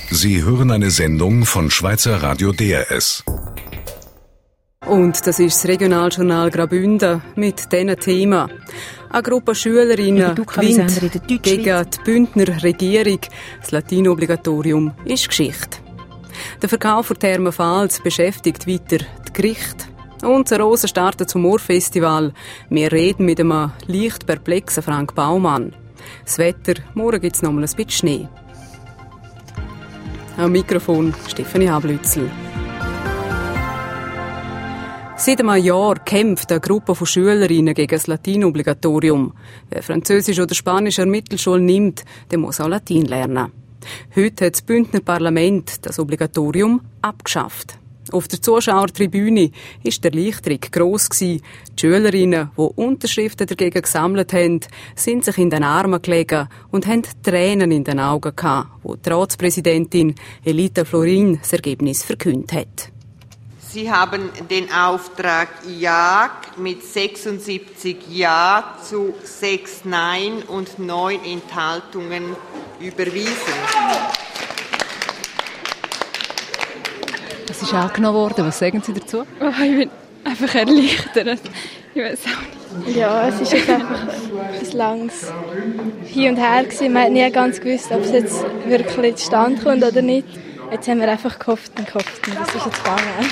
Sie hören eine Sendung von Schweizer Radio DRS. Und das ist das Regionaljournal Graubünden mit diesen Themen. Eine Gruppe Schülerinnen gewinnt gegen die Bündner Regierung. Das Latinobligatorium ist Geschichte. Der Verkauf der Therme Pfalz beschäftigt weiter die Gerichte. Und der Rosen startet zum Moorfestival. Wir reden mit einem leicht perplexen Frank Baumann. Das Wetter, morgen gibt es noch mal ein bisschen Schnee. Am Mikrofon Stefanie Hablützel. Seit einem Jahr kämpft eine Gruppe von Schülerinnen gegen das Latinobligatorium. Wer Französisch oder Spanisch an der Mittelschule nimmt, der muss auch Latein lernen. Heute hat das Bündner Parlament das Obligatorium abgeschafft. Auf der Zuschauertribüne war die Erleichterung gross. Die Schülerinnen, die Unterschriften dagegen gesammelt haben, sind sich in den Armen gelegen und haben Tränen in den Augen gehabt, wo die Ratspräsidentin Elita Florin das Ergebnis verkündet hat. Sie haben den Auftrag Ja mit 76 Ja zu 6 Nein und 9 Enthaltungen überwiesen. Das ist angenommen worden. Was sagen Sie dazu? Oh, ich bin einfach erleichtert. Ich weiß auch nicht. Ja, es ist jetzt einfach ein langes Hin und Her gewesen. Man hat nie ganz gewusst, ob es jetzt wirklich zustande kommt oder nicht. Jetzt haben wir einfach gehofft und das ist jetzt gegangen.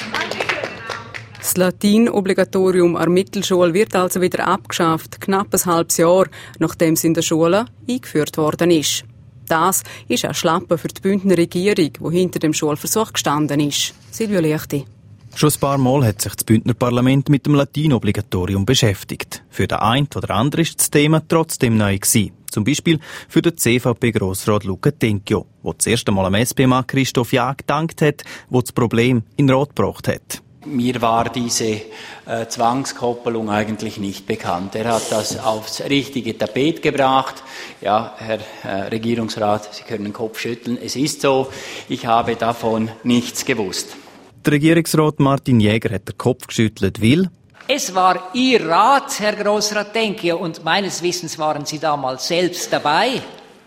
Das Latin-Obligatorium an der Mittelschule wird also wieder abgeschafft, knapp ein halbes Jahr, nachdem es in der Schule eingeführt worden ist. Das ist ein Schlappen für die Bündner Regierung, die hinter dem Schulversuch gestanden ist. Silvio Liechti. Schon ein paar Mal hat sich das Bündner Parlament mit dem Latin-Obligatorium beschäftigt. Für den einen oder anderen ist das Thema trotzdem neu gewesen. Zum Beispiel für den CVP-Grossrat Luca Tenchio, der das erste Mal am SP-Mann Christoph Jag gedankt hat, der das Problem in Rot gebracht hat. Mir war diese Zwangskoppelung eigentlich nicht bekannt. Er hat das aufs richtige Tapet gebracht. Ja, Herr Regierungsrat, Sie können den Kopf schütteln. Es ist so, ich habe davon nichts gewusst. Der Regierungsrat Martin Jäger hat den Kopf geschüttelt, weil es war Ihr Rat, Herr Grossrat Tenchio, und meines Wissens waren Sie damals selbst dabei,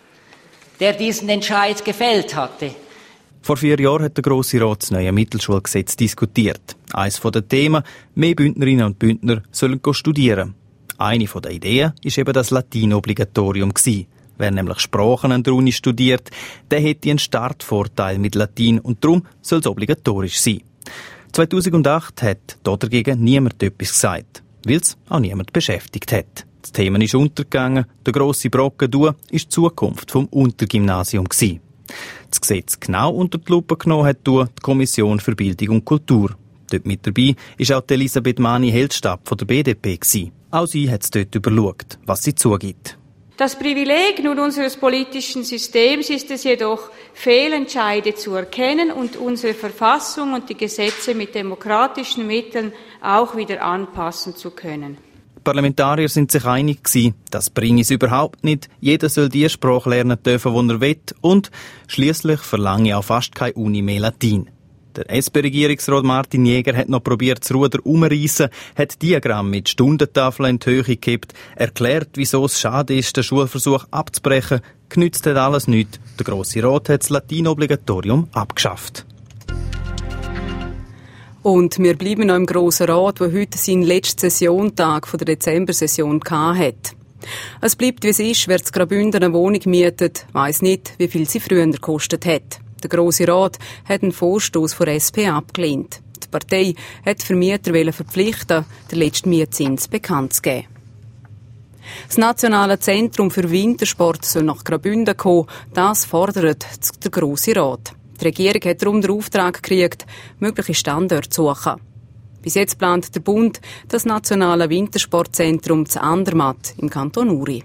der diesen Entscheid gefällt hatte. Vor 4 Jahren hat der Grosse Rat das neue Mittelschulgesetz diskutiert. Eines der Themen, mehr Bündnerinnen und Bündner sollen studieren. Eine der Ideen war eben das Latin-Obligatorium. Wer nämlich Sprachen an der Uni studiert, der hätte einen Startvorteil mit Latein und darum soll es obligatorisch sein. 2008 hat dagegen niemand etwas gesagt, weil es auch niemand beschäftigt hat. Das Thema ist untergegangen, der grosse Brocken war die Zukunft vom Untergymnasium. Das Gesetz genau unter die Lupe genommen hat die Kommission für Bildung und Kultur. Dort mit dabei war auch Elisabeth Mani-Heldstab von der BDP. Auch sie hat es dort überschaut, was sie zugibt. Das Privileg nun unseres politischen Systems ist es jedoch, Fehlentscheide zu erkennen und unsere Verfassung und die Gesetze mit demokratischen Mitteln auch wieder anpassen zu können. Die Parlamentarier sind sich einig gewesen, das bringe es überhaupt nicht. Jeder soll die Sprache lernen dürfen, die er will. Und schliesslich verlange auch fast keine Uni mehr Latein. Der SP-Regierungsrat Martin Jäger hat noch probiert, das Ruder umzureissen, hat Diagramm mit Stundentafeln in die Höhe gekippt, erklärt, wieso es schade ist, den Schulversuch abzubrechen. Genützt hat alles nichts. Der Grosse Rat hat das Latin-Obligatorium abgeschafft. Und wir bleiben noch im Grossen Rat, der heute seinen letzten Sessiontag der Dezember-Session hatte. Es bleibt, wie es ist. Wer zu Graubünden eine Wohnung mietet, weiss nicht, wie viel sie früher gekostet hat. Der Grosse Rat hat einen Vorstoss von SP abgelehnt. Die Partei hat die Vermieter verpflichten, den letzten Mietzins bekannt zu geben. Das Nationale Zentrum für Wintersport soll nach Graubünden kommen. Das fordert der Grosse Rat. Die Regierung hat darum den Auftrag gekriegt, mögliche Standorte zu suchen. Bis jetzt plant der Bund das Nationale Wintersportzentrum zu Andermatt im Kanton Uri.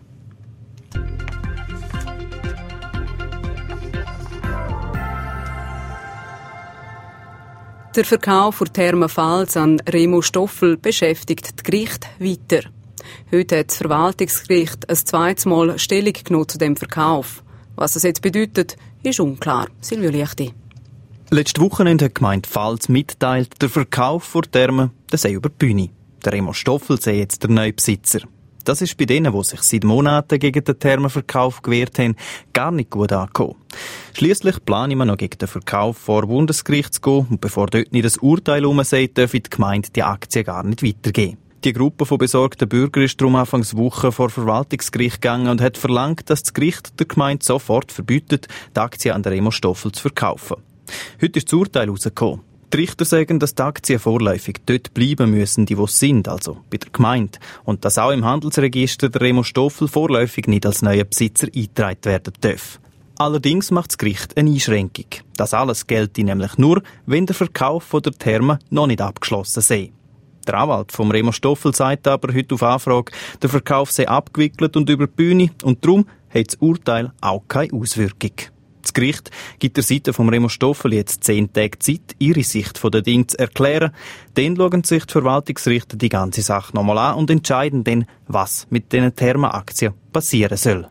Der Verkauf der Therme Pfalz an Remo Stoffel beschäftigt das Gericht weiter. Heute hat das Verwaltungsgericht ein zweites Mal Stellung genommen zu dem Verkauf. Was das jetzt bedeutet, ist unklar. Silvio Liechti. Letztes Wochenende hat die Gemeinde Pfalz mitteilt, der Verkauf der Therme sei über die Bühne. Der Remo Stoffel sei jetzt der neue Besitzer. Das ist bei denen, die sich seit Monaten gegen den Thermenverkauf gewehrt haben, gar nicht gut angekommen. Schliesslich plane man noch gegen den Verkauf vor Bundesgericht zu gehen und bevor dort nicht das Urteil sagt, darf die Gemeinde die Aktie gar nicht weitergeben. Die Gruppe von besorgten Bürgern ist darum Anfangswoche vor Verwaltungsgericht gegangen und hat verlangt, dass das Gericht der Gemeinde sofort verbietet, die Aktie an der Remo Stoffel zu verkaufen. Heute ist das Urteil herausgekommen. Die Richter sagen, dass die Aktien vorläufig dort bleiben müssen, die sind, also bei der Gemeinde. Und dass auch im Handelsregister der Remo Stoffel vorläufig nicht als neuer Besitzer eingetragen werden darf. Allerdings macht das Gericht eine Einschränkung. Das alles gelte nämlich nur, wenn der Verkauf von der Therme noch nicht abgeschlossen sei. Der Anwalt vom Remo Stoffel sagt aber heute auf Anfrage, der Verkauf sei abgewickelt und über die Bühne und darum hat das Urteil auch keine Auswirkung. Das Gericht gibt der Seite vom Remo Stoffel jetzt 10 Tage Zeit, ihre Sicht von den Dingen zu erklären. Dann schauen sich die Verwaltungsrichter die ganze Sache nochmal an und entscheiden dann, was mit diesen Thermenaktien passieren soll.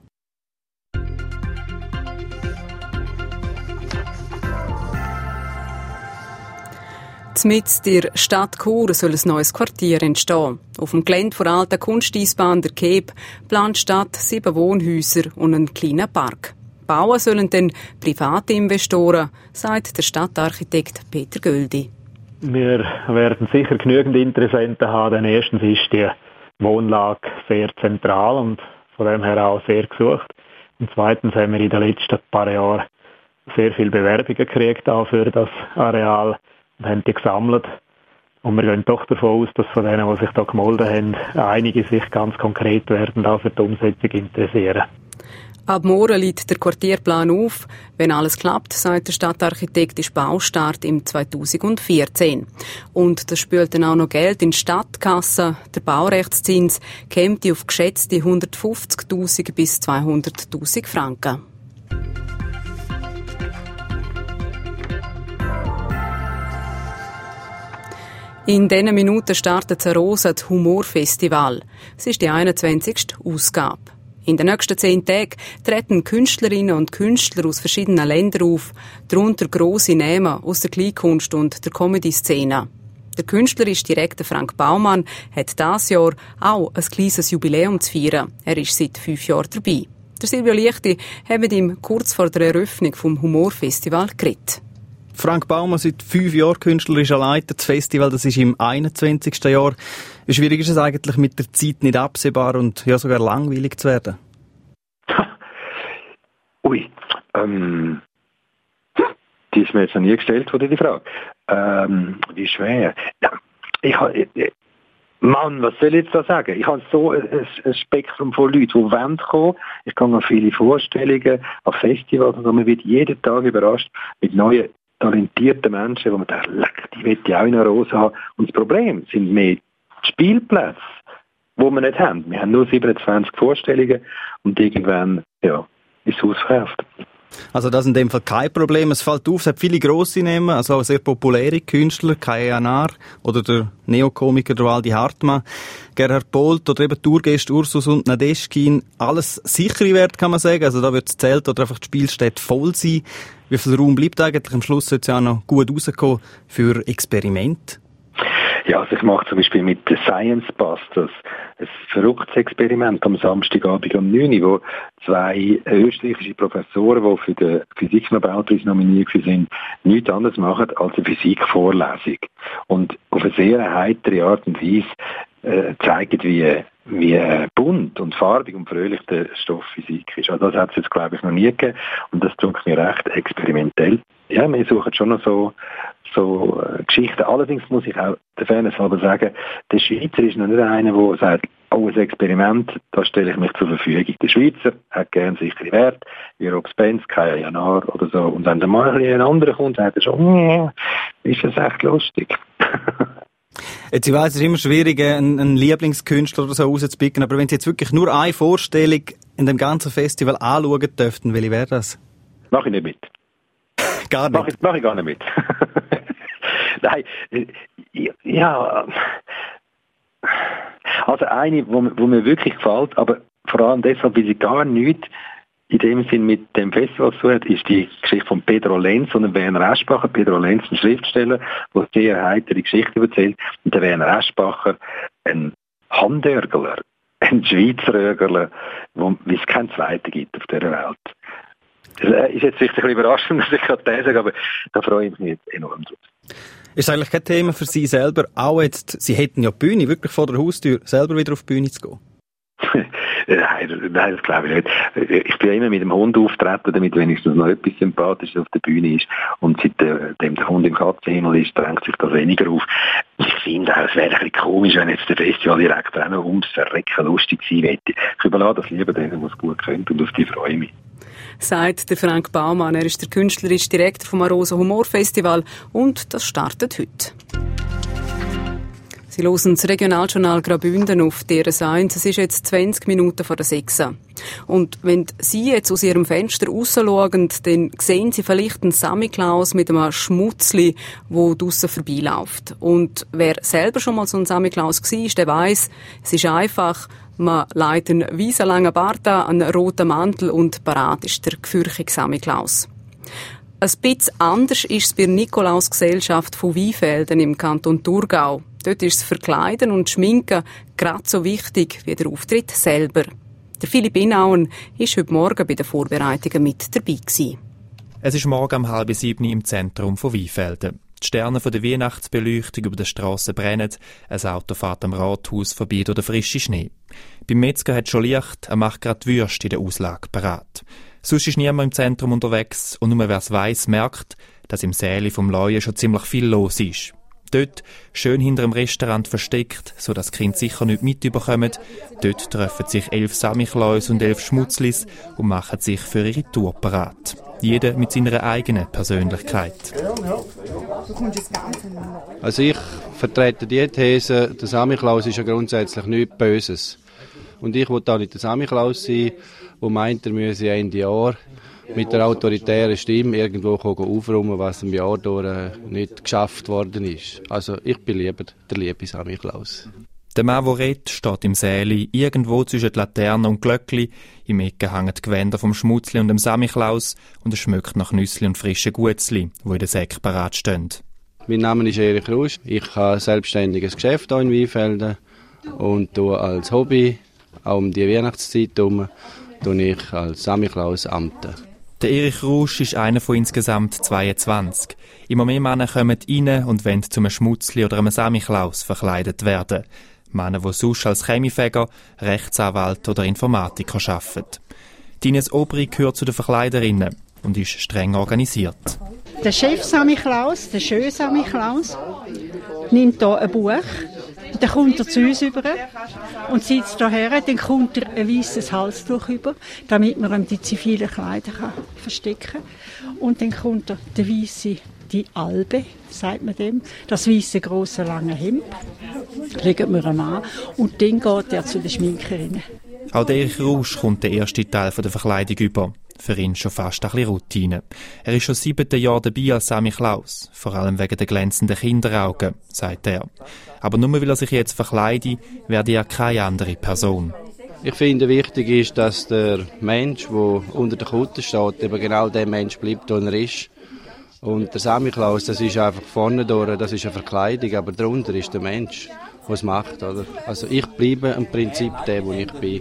Zmitzt in der Stadt Chur soll ein neues Quartier entstehen. Auf dem Gelände der alten Kunsteisbahn der Keb plant die Stadt 7 Wohnhäuser und einen kleinen Park. Bauen sollen dann private Investoren, sagt der Stadtarchitekt Peter Göldi. Wir werden sicher genügend Interessenten haben, denn erstens ist die Wohnlage sehr zentral und von dem her auch sehr gesucht. Und zweitens haben wir in den letzten paar Jahren sehr viele Bewerbungen gekriegt auch für das Areal und haben die gesammelt. Und wir gehen doch davon aus, dass von denen, die sich da gemeldet haben, einige sich ganz konkret werden auch für die Umsetzung interessieren. Ab morgen liegt der Quartierplan auf. Wenn alles klappt, sagt der Stadtarchitekt, ist Baustart im 2014. Und das spült dann auch noch Geld in die Stadtkasse. Der Baurechtszins käme auf geschätzte 150.000 bis 200.000 Franken. In diesen Minuten startet Rosa das Humorfestival. Es ist die 21. Ausgabe. In den nächsten 10 Tagen treten Künstlerinnen und Künstler aus verschiedenen Ländern auf, darunter grosse Namen aus der Kleinkunst und der Comedy-Szene. Der künstlerisch direkte Frank Baumann hat dieses Jahr auch ein kleines Jubiläum zu feiern. Er ist seit 5 Jahren dabei. Der Silvio Lichti hat mit ihm kurz vor der Eröffnung vom Humorfestival geredet. Frank Baumann, seit 5 Jahren künstlerischer Leiter. Das Festival, das ist im 21. Jahr. Wie schwierig ist es eigentlich, mit der Zeit nicht absehbar und ja sogar langweilig zu werden? Ui, die ist mir jetzt noch nie gestellt, oder die Frage. Wie schwer. Ja, Mann, was soll ich jetzt da sagen? Ich habe so ein Spektrum von Leuten, die wollen kommen. Ich gehe an viele Vorstellungen, an Festivals, und man wird jeden Tag überrascht mit neuen talentierte Menschen, wo man denkt, die will ich auch in einer Rose haben. Und das Problem sind mehr die Spielplätze, die wir nicht haben. Wir haben nur 27 Vorstellungen und irgendwann, ja, ist es ausverkauft. Also das ist in dem Fall kein Problem. Es fällt auf, es hat viele grosse Namen, also auch sehr populäre Künstler, Kai Janar oder der Neokomiker Waldi Hartmann, Gerhard Polt oder eben Tourgäste Ursus und Nadeschkin. Alles sichere Werte, kann man sagen. Also da wird das Zelt oder einfach die Spielstätte voll sein. Wie viel Raum bleibt eigentlich? Am Schluss sollte es ja auch noch gut rauskommen für Experimente. Ja, also ich mache zum Beispiel mit den Science Busters ein verrücktes Experiment am Samstagabend um 9 Uhr, wo 2 österreichische Professoren, die für den Physiknobelpreis nominiert sind, nichts anderes machen als eine Physikvorlesung. Und auf eine sehr heitere Art und Weise zeigen, wie bunt und farbig und fröhlich der Stoff Physik ist. Also das hat es jetzt, glaube ich, noch nie gegeben. Und das tut mir recht experimentell. Ja, wir suchen schon noch so Geschichten. Allerdings muss ich auch der Fairness halber sagen, der Schweizer ist noch nicht einer, der sagt, oh, ein Experiment, da stelle ich mich zur Verfügung. Der Schweizer hat gerne sichere Werte, wie Rob Spence, Kai Janar oder so. Und wenn dann mal ein anderer kommt, sagt er schon, ist das echt lustig. Jetzt, ich weiss, es ist immer schwierig, einen Lieblingskünstler oder so rauszupicken, aber wenn Sie jetzt wirklich nur eine Vorstellung in dem ganzen Festival anschauen dürften, welche wäre das? Mach ich nicht mit. Gar nicht? Mach ich gar nicht mit. Nein, ja, also eine, wo mir wirklich gefällt, aber vor allem deshalb, weil sie gar nichts in dem Sinn mit dem Festival zu hat, ist die Geschichte von Pedro Lenz und Werner Aschbacher. Pedro Lenz, ein Schriftsteller, der sehr heitere Geschichten erzählt, und der Werner Aschbacher, ein Handörgler, ein Schweizer Örgler, wie es keinen zweiten gibt auf dieser Welt. Das ist jetzt vielleicht ein bisschen überraschend, dass ich gerade das sage, aber da freue ich mich enorm drauf. Ist eigentlich kein Thema für Sie selber, auch jetzt, Sie hätten ja die Bühne, wirklich vor der Haustür, selber wieder auf die Bühne zu gehen? Nein, das glaube ich nicht. Ich bin immer mit dem Hund auftreten, damit wenigstens noch etwas Sympathisches auf der Bühne ist. Und seitdem der Hund im Katzenhimmel ist, drängt sich das weniger auf. Ich finde auch, es wäre ein bisschen komisch, wenn jetzt der Festivaldirektor auch noch ums Verrecken lustig sein möchte. Ich überlasse das lieber denen, die es gut können, und auf die freue ich mich. Sagt der Frank Baumann. Er ist der künstlerische Direktor vom Arosa Humor Festival und das startet heute. Sie hören das Regionaljournal Graubünden auf DRS1. Es ist jetzt 20 Minuten vor der 6. Und wenn Sie jetzt aus Ihrem Fenster rausschauen, dann sehen Sie vielleicht einen Samichlaus mit einem Schmutzli, der draussen vorbeiläuft. Und wer selber schon mal so ein Samichlaus war, der weiss, es ist einfach, man legt einen weißenlangen Bart an, einen roten Mantel und parat ist der gefürchtige Samichlaus. Ein bisschen anders ist es bei der Nikolausgesellschaft von Weinfelden im Kanton Thurgau. Dort ist das Verkleiden und Schminken gerade so wichtig wie der Auftritt selber. Der Philipp Inauen war heute Morgen bei den Vorbereitungen mit dabei gewesen. Es ist morgen um 6:30 im Zentrum von Weinfelden. Die Sterne von der Weihnachtsbeleuchtung über der Strasse brennen, ein Auto fährt am Rathaus vorbei durch den frischen Schnee. Beim Metzger hat schon Licht, er macht gerade die Würste in der Auslage parat. Sonst ist niemand im Zentrum unterwegs und nur wer es weiss, merkt, dass im Säle vom Leuen schon ziemlich viel los ist. Dort, schön hinter dem Restaurant versteckt, sodass die Kinder sicher nicht mitbekommen, dort treffen sich 11 Samichlaus und 11 Schmutzlis und machen sich für ihre Tour parat. Jeder mit seiner eigenen Persönlichkeit. Also ich vertrete die These, der Samichlaus ist ja grundsätzlich nichts Böses. Und ich will auch nicht der Samichlaus sein, der meint, er müsse Ende Jahr mit der autoritären Stimme irgendwo aufräumen, was im Jahr durch nicht geschafft worden ist. Also ich bin lieber der liebe Samichlaus. Der Mann, der redet, steht im Säli, irgendwo zwischen den Laternen und Glöckli. Im Ecken hängen die Gewänder vom Schmutzli und dem Samichlaus und es schmeckt nach Nüssli und frischen Gutzli, die in den Säcken parat stehen. Mein Name ist Erich Rusch. Ich habe ein selbstständiges Geschäft hier in Weinfelden und tue als Hobby, auch um die Weihnachtszeit herum, tue ich als Samichlaus amten. Der Erich Rusch ist einer von insgesamt 22. Immer mehr Männer kommen rein und wollen zu einem Schmutzli oder einem Samichlaus verkleidet werden. Männer, die sonst als Chemiefäger, Rechtsanwalt oder Informatiker arbeiten. Ines Obri gehört zu den Verkleiderinnen und ist streng organisiert. Der Chef Samichlaus, der schöne Samichlaus, nimmt hier ein Buch. Dann kommt er zu uns über und sitzt hierher. Dann kommt er ein weißes Halstuch über, damit man ihm die zivilen Kleider verstecken kann. Und dann kommt er der weiße, die Albe, sagt man dem, das weiße grosse lange Hemd. Legen wir ihn an und dann geht er zu den Schminkerinnen. Auch der Erich Rusch kommt der erste Teil der Verkleidung über. Für ihn schon fast ein bisschen Routine. Er ist schon 7 Jahre dabei als Samichlaus, vor allem wegen der glänzenden Kinderaugen, sagt er. Aber nur weil er sich jetzt verkleide, werde er keine andere Person. Ich finde, wichtig ist, dass der Mensch, der unter der Kutte steht, eben genau der Mensch bleibt, der er ist. Und der Samichlaus, das ist einfach vorne durch, das ist eine Verkleidung, aber darunter ist der Mensch, der es macht. Oder? Also ich bleibe im Prinzip der, wo ich bin.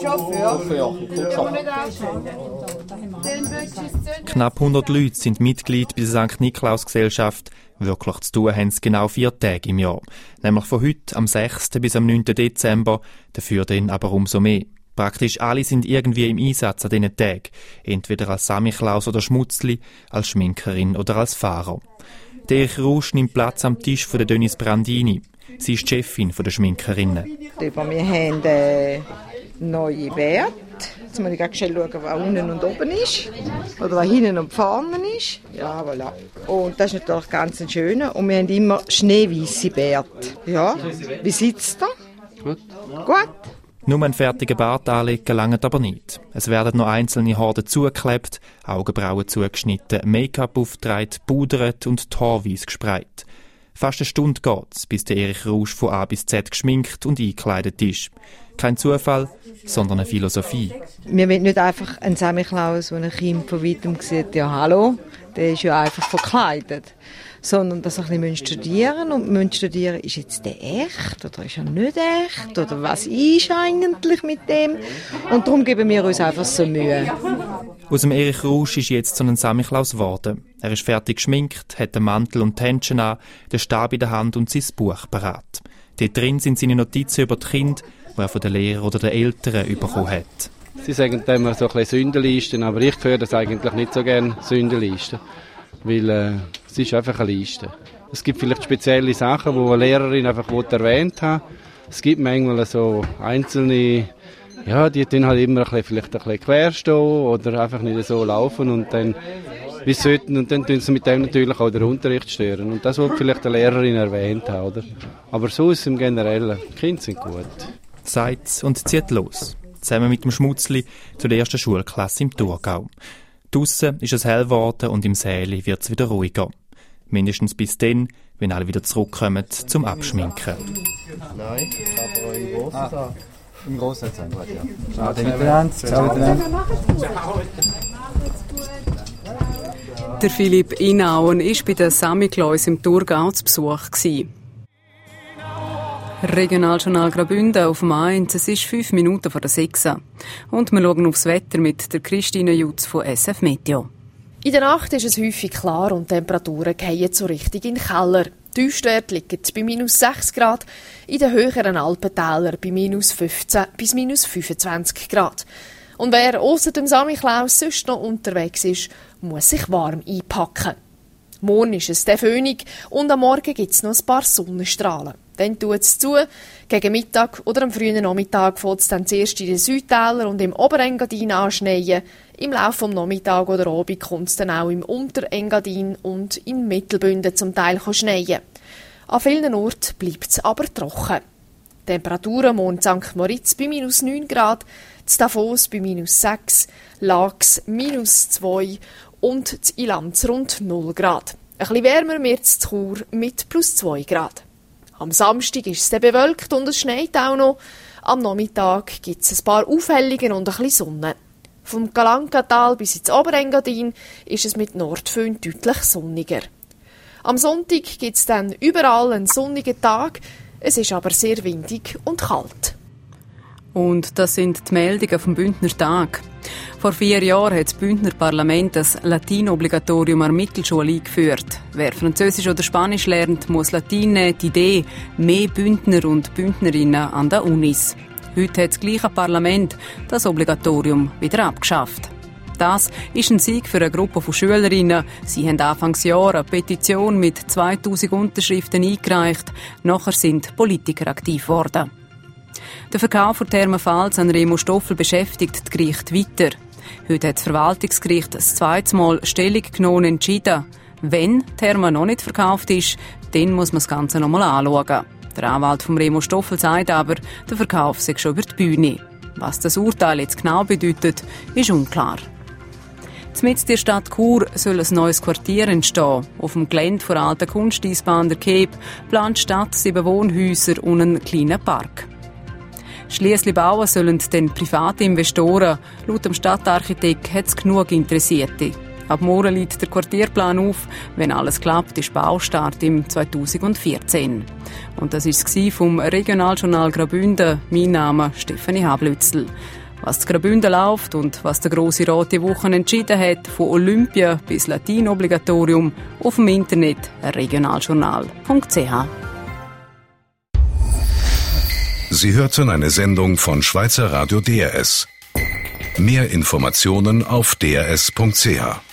Knapp 100 Leute sind Mitglied bei der St. Nikolaus-Gesellschaft. Wirklich zu tun haben sie genau 4 Tage im Jahr. Nämlich von heute, am 6. bis am 9. Dezember, dafür dann aber umso mehr. Praktisch alle sind irgendwie im Einsatz an diesen Tagen. Entweder als Samichlaus oder Schmutzli, als Schminkerin oder als Fahrer. Der Erich Rusch nimmt Platz am Tisch von der Denise Brandini. Sie ist die Chefin der Schminkerinnen. Wir haben neue Werte. Jetzt muss ich ganz schnell schauen, was unten und oben ist. Oder was hinten und vorne ist. Ja, voilà. Und das ist natürlich ganz schön. Und wir haben immer schneeweisse Bärte. Ja, wie sitzt er? Gut. Gut. Nur einen fertigen Bart anlegen langt aber nicht. Es werden noch einzelne Haare zugeklebt, Augenbrauen zugeschnitten, Make-up aufgetragen, pudert und die Haare weiss gesprayt. Fast eine Stunde geht's, bis der Erich Rusch von A bis Z geschminkt und eingekleidet ist. Kein Zufall, sondern eine Philosophie. Wir wollen nicht einfach einen Samichlaus, der ein Kind von weitem sieht, ja hallo, der ist ja einfach verkleidet. Sondern dass wir ein bisschen studieren und studieren, ist jetzt der echt oder ist er nicht echt oder was ist eigentlich mit dem? Und darum geben wir uns einfach so Mühe. Aus dem Erich Rausch ist jetzt so ein Samichlaus geworden. Er ist fertig geschminkt, hat den Mantel und die Händchen an, den Stab in der Hand und sein Buch parat. Dort drin sind seine Notizen über die Kinder, die er von den Lehrern oder den Eltern bekommen hat. Sie sagen immer so ein bisschen Sündenlisten, aber ich höre das eigentlich nicht so gerne, Sündenlisten. Weil es ist einfach eine Liste. Es gibt vielleicht spezielle Sachen, die eine Lehrerin einfach erwähnt hat. Es gibt manchmal so einzelne, ja, die tun halt immer vielleicht ein bisschen quer stehen oder einfach nicht so laufen und dann wie sollten und dann tun sie mit dem natürlich auch den Unterricht stören. Und das wird vielleicht eine Lehrerin erwähnt haben, oder? Aber so ist es im Generellen. Die Kinder sind gut. Sagt und zieht los. Zusammen mit dem Schmutzli zu der ersten Schulklasse im Thurgau. Draussen ist es hell geworden und im Säle wird es wieder ruhiger. Mindestens bis dann, wenn alle wieder zurückkommen zum Abschminken. Nein, aber im Grossen im Grossen hat es einfach, ja. Ciao miteinander. Ciao miteinander. Der Philipp Inauen war bei den Samichlaus im Thurgau zu Besuch. Regionaljournal Graubünden auf dem A1, es ist 5 Minuten vor der 6. Und wir schauen aufs Wetter mit der Christine Jutz von SF Meteo. In der Nacht ist es häufig klar und die Temperaturen fallen so richtig in den Keller. Die Tiefstwerte liegen bei -6 Grad, in den höheren Alpentälern bei -15 bis -25 Grad. Und wer ausser dem Samichlaus sonst noch unterwegs ist, muss sich warm einpacken. Morgen ist es der Föhnig und am Morgen gibt es noch ein paar Sonnenstrahlen. Dann tut es zu. Gegen Mittag oder am frühen Nachmittag fängt es dann zuerst in den Südtälern und im Oberengadin an schneien. Im Laufe des Nachmittags oder Abend kommt es dann auch im Unterengadin und in Mittelbünden zum Teil schneien. An vielen Orten bleibt es aber trocken. Die Temperaturen morgen in St. Moritz bei -9 Grad, in Davos bei -6, Laax -2 und in Ilanz rund 0 Grad. Ein bisschen wärmer wird es in Chur mit +2 Grad. Am Samstag ist es dann bewölkt und es schneit auch noch. Am Nachmittag gibt es ein paar Aufhellungen und ein bisschen Sonne. Vom Galankatal bis ins Oberengadin ist es mit Nordföhn deutlich sonniger. Am Sonntag gibt es dann überall einen sonnigen Tag. Es ist aber sehr windig und kalt. Und das sind die Meldungen vom Bündner Tag. Vor 4 Jahren hat das Bündner Parlament das Latin-Obligatorium an der Mittelschule eingeführt. Wer Französisch oder Spanisch lernt, muss Latin nehmen. Die Idee, mehr Bündner und Bündnerinnen an den Unis. Heute hat das gleiche Parlament das Obligatorium wieder abgeschafft. Das ist ein Sieg für eine Gruppe von Schülerinnen. Sie haben Anfangsjahr eine Petition mit 2000 Unterschriften eingereicht. Nachher sind Politiker aktiv geworden. Der Verkauf von Thermafalz an Remo Stoffel beschäftigt das Gericht weiter. Heute hat das Verwaltungsgericht das 2. Mal Stellung genommen und entschieden. Wenn Therma noch nicht verkauft ist, dann muss man das Ganze noch mal anschauen. Der Anwalt von Remo Stoffel sagt aber, der Verkauf sei schon über die Bühne. Was das Urteil jetzt genau bedeutet, ist unklar. Mitten in der Stadt Chur soll ein neues Quartier entstehen. Auf dem Gelände der alten Kunsteisbahn der Keep plant die Stadt 7 Wohnhäuser und einen kleinen Park. Schliesslich bauen sollen dann private Investoren. Laut dem Stadtarchitekt hat es genug Interessierte. Ab morgen liegt der Quartierplan auf. Wenn alles klappt, ist Baustart im 2014. Und das war es vom Regionaljournal Graubünden. Mein Name ist Stefanie Hablützel. Was zu Graubünden läuft und was der Grosse Rat die Woche entschieden hat, von Olympia bis Latin-Obligatorium, auf dem Internet regionaljournal.ch. Sie hörten eine Sendung von Schweizer Radio DRS. Mehr Informationen auf drs.ch.